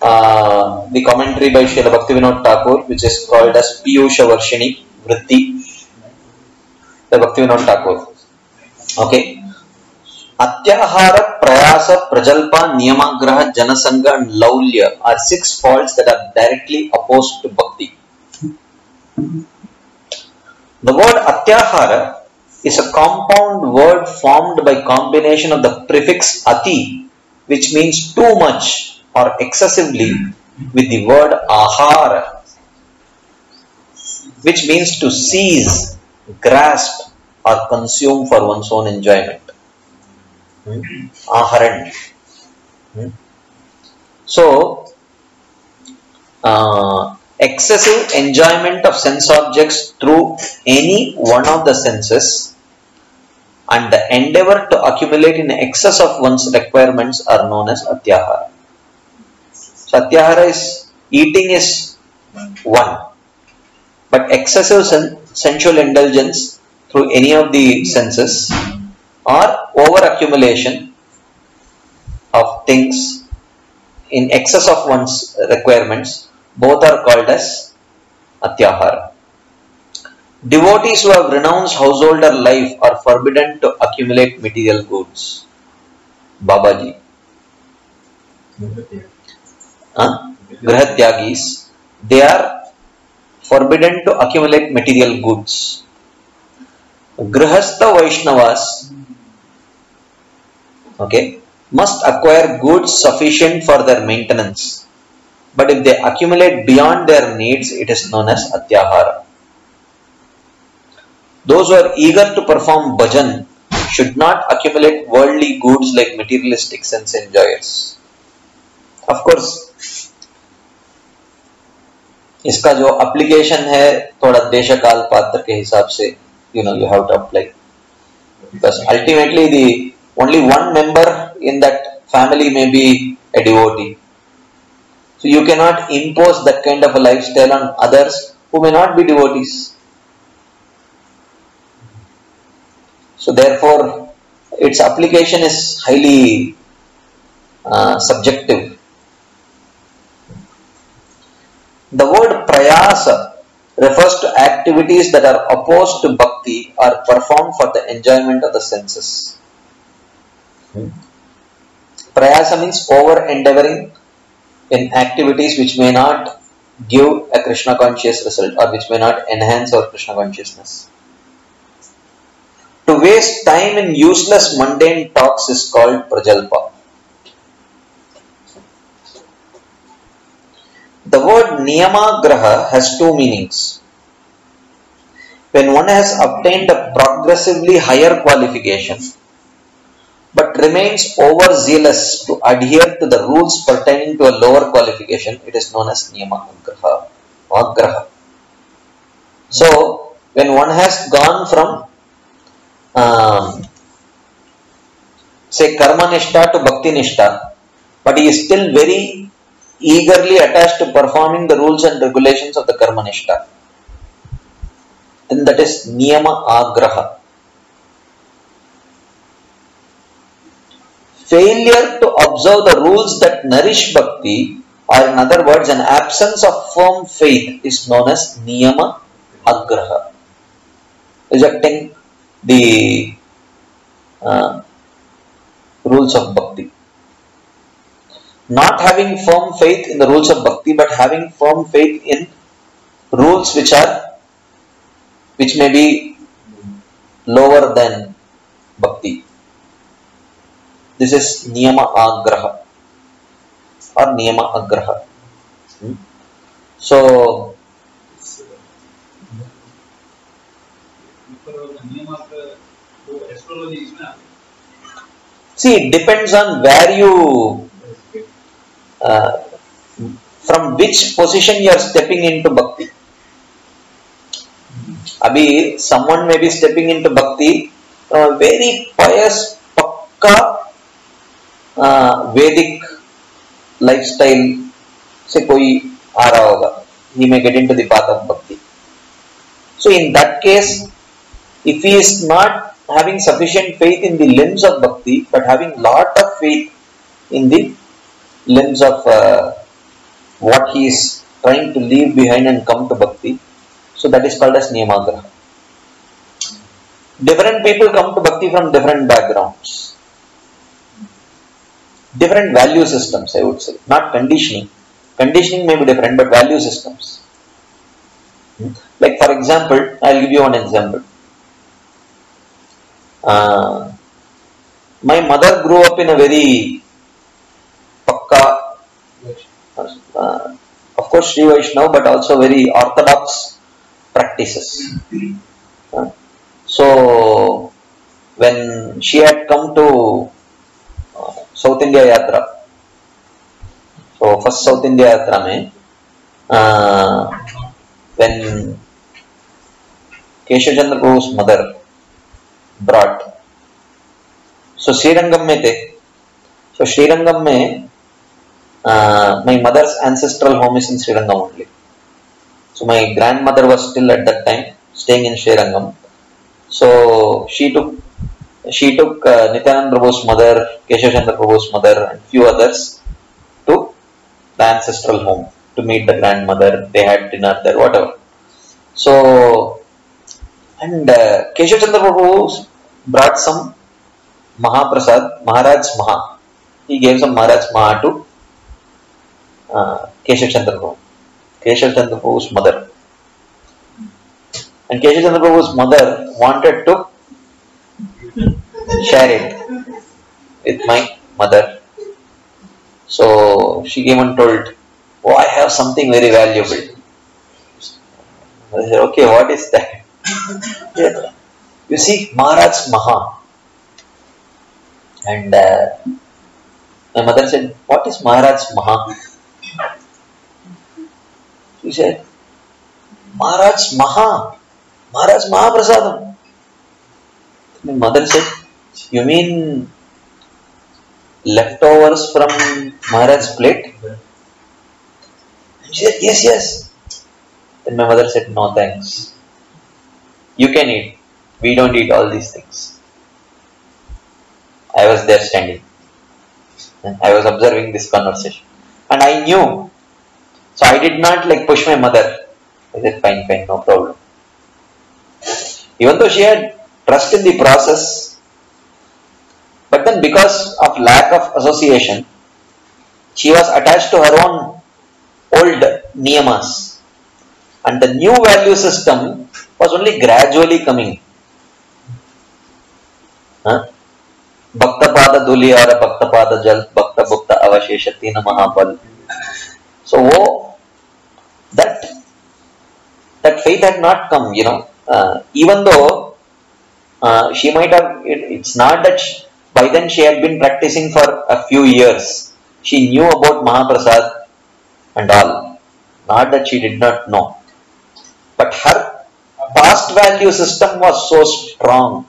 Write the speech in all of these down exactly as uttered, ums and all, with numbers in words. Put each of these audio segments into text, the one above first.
uh, the commentary by Srila Bhaktivinoda Thakur, which is called as Piyusha Varshini Vritti by Bhaktivinoda Thakur. Okay. Atyahara, Prayasa, Prajalpa, Niyamagraha, Janasanga and Laulya are six faults that are directly opposed to Bhakti. The word Atyahara is a compound word formed by combination of the prefix Ati, which means too much or excessively, with the word Ahara, which means to seize, grasp or consume for one's own enjoyment. Hmm? Aharan. Hmm? So, uh, excessive enjoyment of sense objects through any one of the senses and the endeavor to accumulate in excess of one's requirements are known as Atyahara. So, Atyahara is, eating is one, but excessive sen- sensual indulgence through any of the senses or over accumulation of things in excess of one's requirements, both are called as Atyahara. Devotees who have renounced householder life are forbidden to accumulate material goods. Babaji. Huh? Grihatyagis, they are forbidden to accumulate material goods. Grihastha Vaishnavas, okay, must acquire goods sufficient for their maintenance. But if they accumulate beyond their needs, it is known as Atyahara. Those who are eager to perform bhajan should not accumulate worldly goods like materialistic sense enjoyers. Of course, इसका जो application है थोड़ा देश काल पात्र के हिसाब से, you know, you have to apply. Because ultimately the only one member in that family may be a devotee. So you cannot impose that kind of a lifestyle on others who may not be devotees. So therefore, its application is highly uh, subjective. The word prayasa refers to activities that are opposed to bhakti or performed for the enjoyment of the senses. Hmm. Prayasa means over endeavoring in activities which may not give a Krishna conscious result or which may not enhance our Krishna consciousness. To waste time in useless mundane talks is called prajalpa. The word niyamagraha has two meanings. When one has obtained a progressively higher qualification but remains overzealous to adhere to the rules pertaining to a lower qualification, it is known as niyamagraha. Agraha. So, when one has gone from um, say karma nishtha to bhakti nishtha, but he is still very eagerly attached to performing the rules and regulations of the karma nishtha, then that is niyama agraha. Failure to observe the rules that nourish bhakti, or in other words, an absence of firm faith, is known as niyama agraha. Rejecting the uh, rules of bhakti. Not having firm faith in the rules of bhakti, but having firm faith in rules which are which may be lower than bhakti. This is niyama agraha or niyama agraha. Hmm? So, see, it depends on where you, uh, from which position you are stepping into bhakti. Abhi, someone may be stepping into bhakti from a very pious, pakka, uh, Vedic lifestyle se koi aa raha hoga. He may get into the path of bhakti. So, in that case, if he is not having sufficient faith in the limbs of bhakti, but having lot of faith in the limbs of uh, what he is trying to leave behind and come to bhakti. So that is called as Niyamagraha. Different people come to bhakti from different backgrounds, different value systems, I would say, not conditioning. Conditioning may be different, but value systems. Like for example, I'll give you one example. Uh, my mother grew up in a very pakka, uh, of course Sri Vaishnava, but also very orthodox practices. Uh, so when she had come to uh, South India Yatra, so first South India Yatra mein, uh, when Keshav Chandra Prabhu's mother brought, so Srirangam mein the, so Srirangam mein, uh, my mother's ancestral home is in Srirangam only. So my grandmother was still at that time staying in Srirangam. So she took she took uh, Nityananda Prabhu's mother, Keshav Chandra Prabhu's mother, and few others to the ancestral home to meet the grandmother. They had dinner there, whatever. So and uh, Keshav Chandra Prabhu brought some Mahaprasad, Maharaj Maha. He gave some Maharaj Maha to uh, Keshav Chandra Prabhu, Keshav Chandra Prabhu's mother. And Keshav Chandra Prabhu's mother wanted to share it with my mother. So she came and told, "Oh, I have something very valuable." I said, "Okay, what is that?" Yeah. You see, Maharaj Maha. And uh, my mother said, "What is Maharaj Maha?" She said, "Maharaj Maha, Maharaj Mahaprasadam." My mother said, "You mean leftovers from Maharaj's plate?" And she said, "Yes, yes." Then my mother said, "No thanks. You can eat. We don't eat all these things." I was there standing. And I was observing this conversation. And I knew. So I did not like push my mother. I said, "Fine, fine, no problem." Even though she had trust in the process, but then because of lack of association, she was attached to her own old niyamas. And the new value system was only gradually coming. Huh? Bhakta pada duliyara, bhakta pada jal, bhakta bhukta avasheshati na mahapal. So oh, that that faith had not come, you know. Uh, even though uh, she might have, it, it's not that she, by then she had been practicing for a few years. She knew about Mahaprasad and all. Not that she did not know. But her past value system was so strong.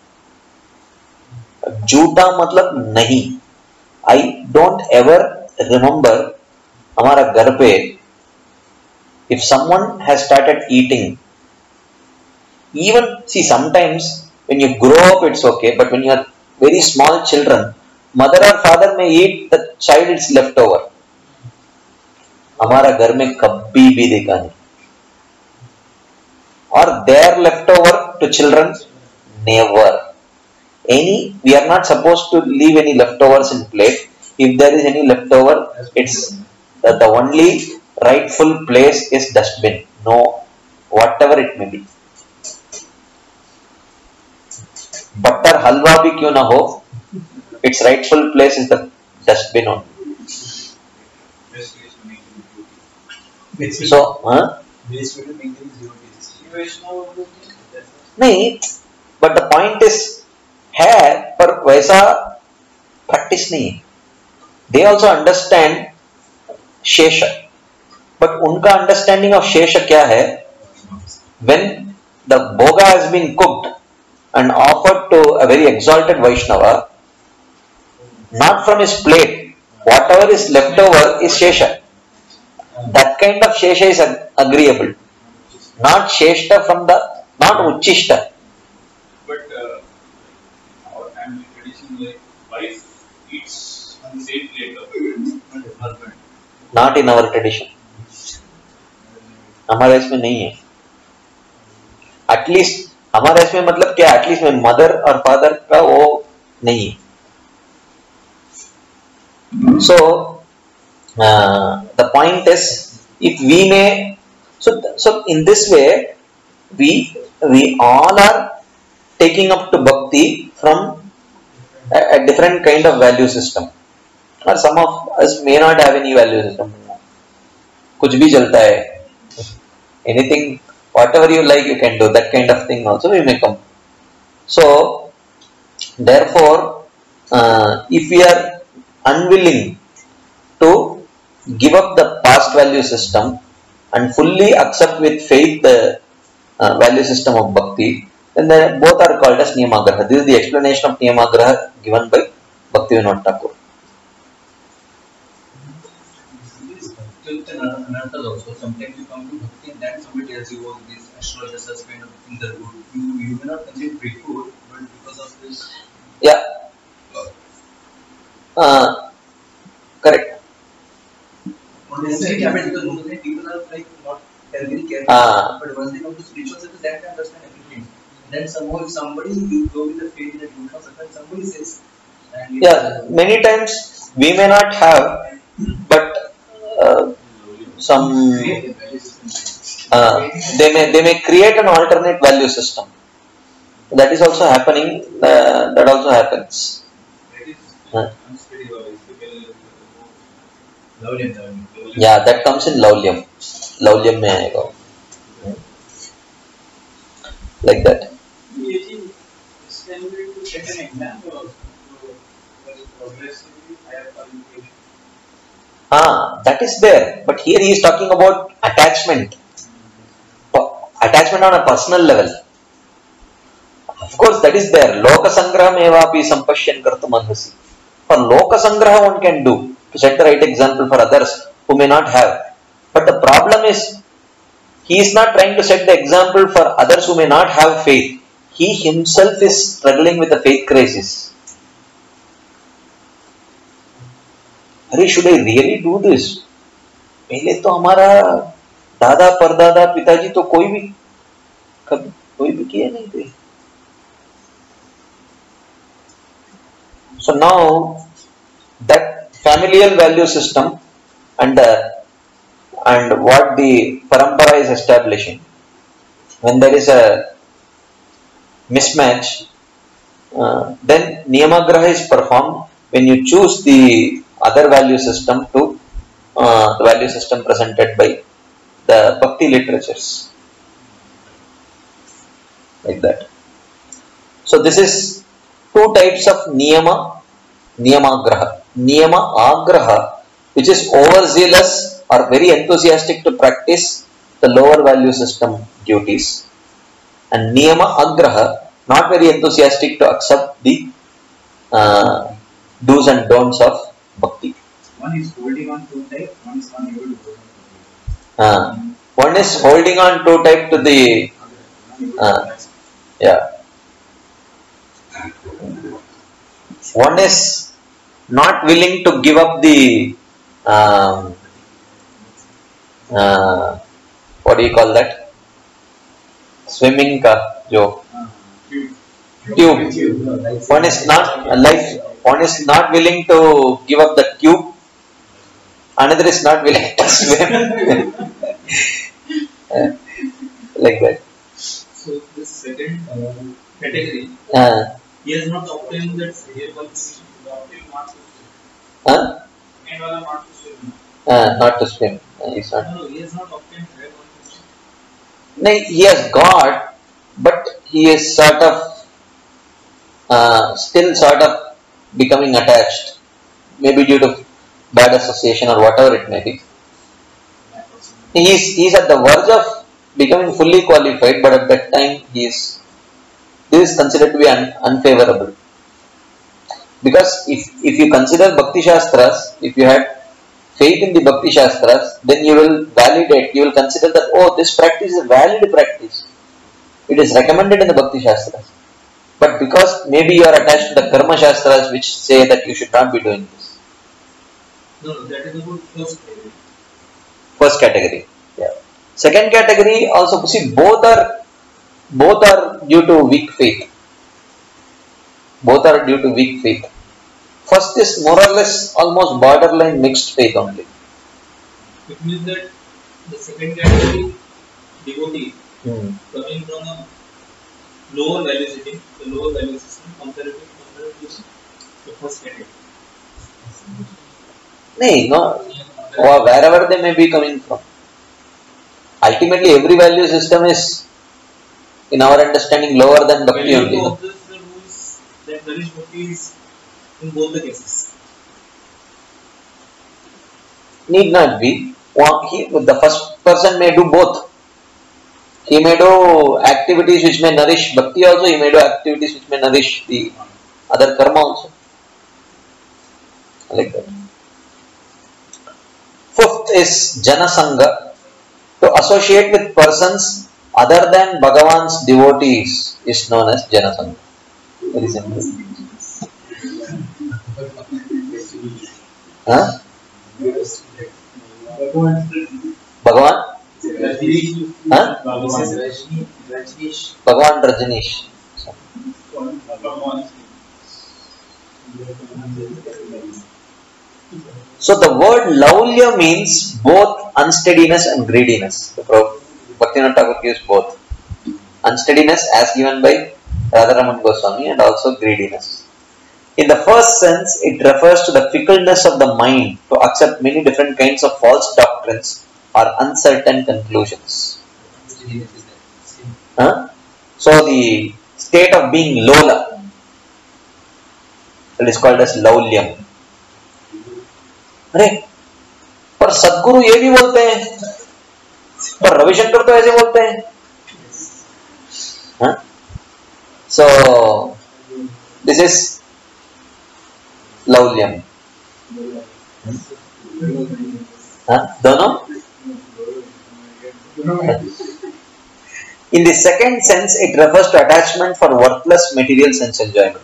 झूठा मतलब नहीं. I don't ever remember हमारा घर पे if someone has started eating, even see sometimes when you grow up it's okay, but when you are very small children, mother or father may eat the child's leftover. हमारा घर में कभी भी देखा नहीं. Or their leftover to children, never. Any, we are not supposed to leave any leftovers in plate. If there is any leftover, it's the, the only rightful place is dustbin. No, whatever it may be. Butter halwa bhi kyun na ho, its rightful place is the dustbin only. So, huh? नहीं, but the point is है पर वैसा practice नहीं है. They also understand Shesha, but उनका understanding of शेषा क्या है? When the bhoga has been cooked and offered to a very exalted Vaishnava, not from his plate, whatever is left over is shesha. That kind of shesha is agreeable, not sheshta from the, not uchishta. But uh, our family tradition, like wife eats on the same plate of husband. Not in our tradition. हमारे इसमें नहीं है. At least हमारे इसमें मतलब क्या? At least में mother और father का वो नहीं है. So uh, the point is, if we may, so so in this way we we all are taking up to bhakti from a, a different kind of value system, or some of us may not have any value system. कुछ भी चलता है, anything, whatever you like you can do, that kind of thing also we may come. So therefore uh, if we are unwilling to give up the past value system and fully accept with faith the uh, value system of bhakti, then they both are called as Niyamagraha. This is the explanation of Niyamagraha given by Bhaktivinoda Thakur. Also, sometimes you come to bhakti and then somebody tells you, oh, this astrologers are kind of things are good. You, you may not consider it good, but because of this. Yeah. Uh, correct. Not necessarily happen because most of the people are like not very careful. Ah. But once they come to spiritual service, then they understand everything. Then somehow, if somebody you go with the faith that you know, sometimes somebody says. And Yeah, many times we may not have, but uh, some uh, they may they may create an alternate value system. That is also happening. Uh, that also happens. Huh? Yeah, that comes in Laulyam. Laulyam mein aayega. Like that. Ah, that is there. But here he is talking about attachment. Attachment on a personal level. Of course, that is there. Loka sangraham evapi sampashyan kartum arhasi. For Loka sangraha one can do, to set the right example for others who may not have. But the problem is, he is not trying to set the example for others who may not have faith. He himself is struggling with the faith crisis. अरे should I really do this? पहले तो हमारा दादा परदादा पिताजी तो कोई भी कभी कोई भी किए नहीं थे. So now that familial value system and the, and what the parampara is establishing, when there is a mismatch, uh, then Niyamagraha is performed when you choose the other value system to uh, the value system presented by the Bhakti literatures, like that. So this is two types of Niyama, Niyamagraha. Niyama Agraha, which is overzealous or very enthusiastic to practice the lower value system duties, and Niyama Agraha, not very enthusiastic to accept the uh, do's and don'ts of Bhakti. One is holding on too tight, one is unable to hold on. Uh, one is holding on too tight to the uh, yeah. One is not willing to give up the um, uh, what do you call that? Swimming ka jo tube. One is not life. One is not willing to give up the tube. Another is not willing to swim. uh, like that. So the second uh, category, Uh, he has not obtained that real qualification. Obtained marks to swim. huh? And wala marks to swim. Uh, not to swim. Uh, he's not. No, no, he has not obtained real qualification. No, he has got, but he is sort of uh, still sort of becoming attached, maybe due to bad association or whatever it may be. He is he is at the verge of becoming fully qualified, but at that time he is this is considered to be un, unfavorable. Because if if you consider Bhakti Shastras, if you had faith in the Bhakti Shastras, then you will validate, you will consider that, oh, this practice is a valid practice. It is recommended in the Bhakti Shastras. But because maybe you are attached to the Karma Shastras which say that you should not be doing this, No, no, that is about first category. First category. Yeah. Second category also, see, both are both are due to weak faith. Both are due to weak faith. First is more or less almost borderline mixed faith only. It means that the second category devotee Hmm. coming from a lower value setting, the lower value system comparative compared to the first category. No, no, or wherever they may be coming from. Ultimately, every value system is, in our understanding, lower than bhakti Value only. to No? observe the rules that nourish bhakti is in both the cases. Need not be. One- He, the first person may do both. He may do activities which may nourish bhakti also, he may do activities which may nourish the other karma also. Like that. Fifth is Janasanga. To associate with persons other than Bhagavan's devotees is known as Janasanga. Very simple. Huh? Bhagavan? Huh? Bhagavan Rajanish. So the word laulya means both unsteadiness and greediness. The Bhaktivinoda Thakur gives both. Unsteadiness as given by Radharaman Goswami and also greediness. In the first sense, it refers to the fickleness of the mind to accept many different kinds of false doctrines or uncertain conclusions. Huh? So the state of being lola, it is called as laulyam. अरे पर सदगुरु ये भी बोलते हैं, पर रविशंकर तो ऐसे बोलते हैं. Huh? So this is laulyam. Huh? दोनों? In the second sense, it refers to attachment for worthless material sense enjoyment.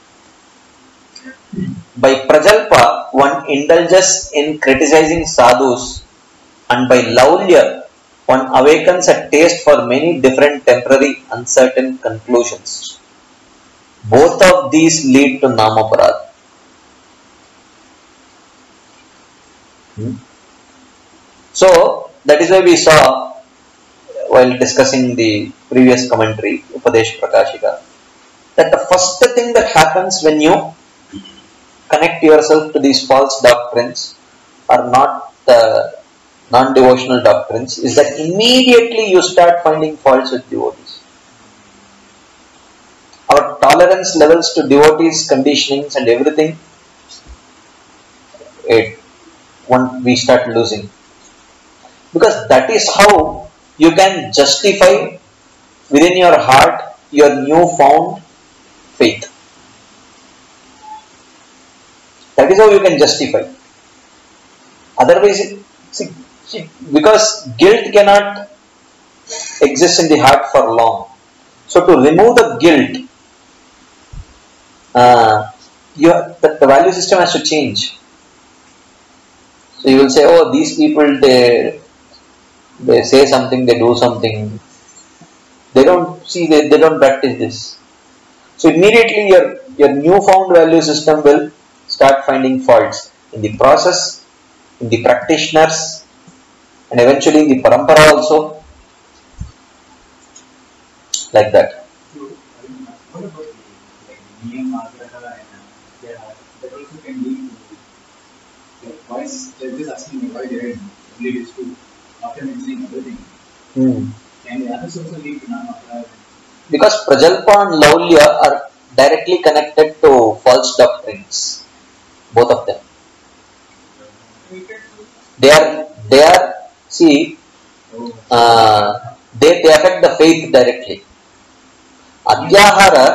By prajalpa, one indulges in criticizing sadhus, and by laulya, one awakens a taste for many different temporary uncertain conclusions. Both of these lead to namaparad. Hmm? So, that is why we saw, while discussing the previous commentary, Upadesh Prakashika, that the first thing that happens when you connect yourself to these false doctrines or not the non-devotional doctrines is that immediately you start finding faults with devotees. Our tolerance levels to devotees, conditionings and everything, it one we start losing. Because that is how you can justify within your heart your newfound faith. That is how you can justify. Otherwise, see, see, because guilt cannot exist in the heart for long. So to remove the guilt, uh, you the, the value system has to change. So you will say, oh, these people, they they say something, they do something. They don't see, they, they don't practice this. So immediately your, your newfound value system will start finding faults in the process, in the practitioners, and eventually in the parampara also. Like that. What about like niyam, agraha, and yeah, that also can lead to like why is they're just asking me why they read only these two after mentioning everything. Hmm. Can the others also lead to namaparad? Because prajalpa and laulya are directly connected to false doctrines. Both of them. They are, they are, see, uh, they, they affect the faith directly. Adyahara,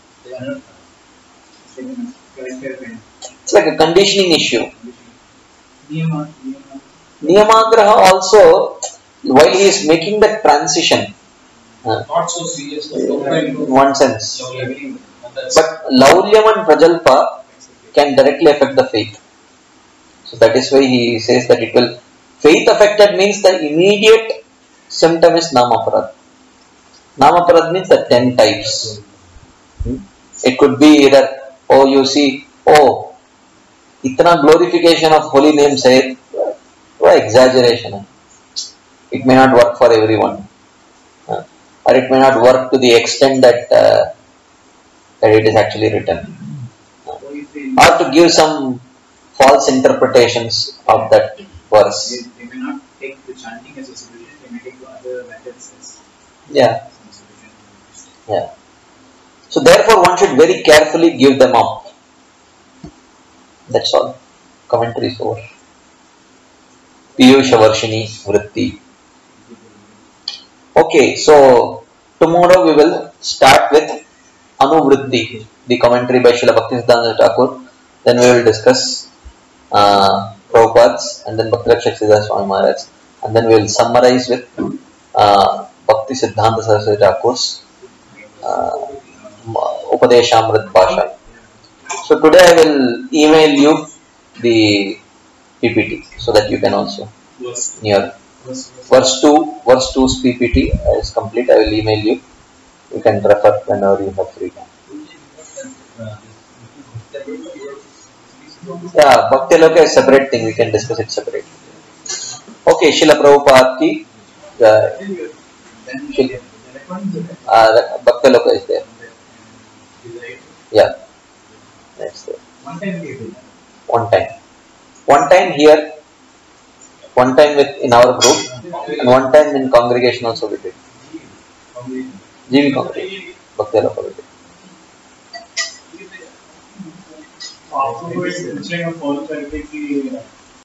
it's like a conditioning issue. Niyama, niyama. Niyamagraha also, while he is making the transition, uh, Not so serious. in one sense. But But laulyam and prajalpa can directly affect the faith. So that is why he says that it will, faith affected means the immediate symptom is Namaparad. Namaparad means the ten types. Hmm? It could be either, oh you see, oh, itna glorification of holy names hai, oh, exaggeration. It may not work for everyone. Uh, or it may not work to the extent that, uh, that it is actually written. Uh, or to give some false interpretations of that verse. They, they may not take the chanting as a solution, they may take the other methods as Yeah. some solution. Yeah. So therefore one should very carefully give them up. That's all. Commentary is over. Piyusha Varshini Vritti. Okay, so tomorrow we will start with Anuvritti, the commentary by Srila Bhaktisiddhanta Thakur. Then we will discuss uh, Prabhupada's and then Bhakti-Rakshak Siddhar Swami Maharaj. And then we will summarize with uh, Bhaktisiddhanta Saraswati Thakur's uh, Upadeshamrit Bhasha. So today I will email you the P P T so that you can also near verse two, verse two's P P T is complete. I will email you. You can refer whenever you have free time. Yeah, Bhakti Loka is separate thing. We can discuss it separately. Okay, Srila Prabhupada ki uh, Bhakti Loka is there. Yeah, that's there. One time. One time here, one time with in our group, and one time in congregation also we did. G V congregation, Bhakti Loka we did. आपको कोई पूछेगा follow करके कि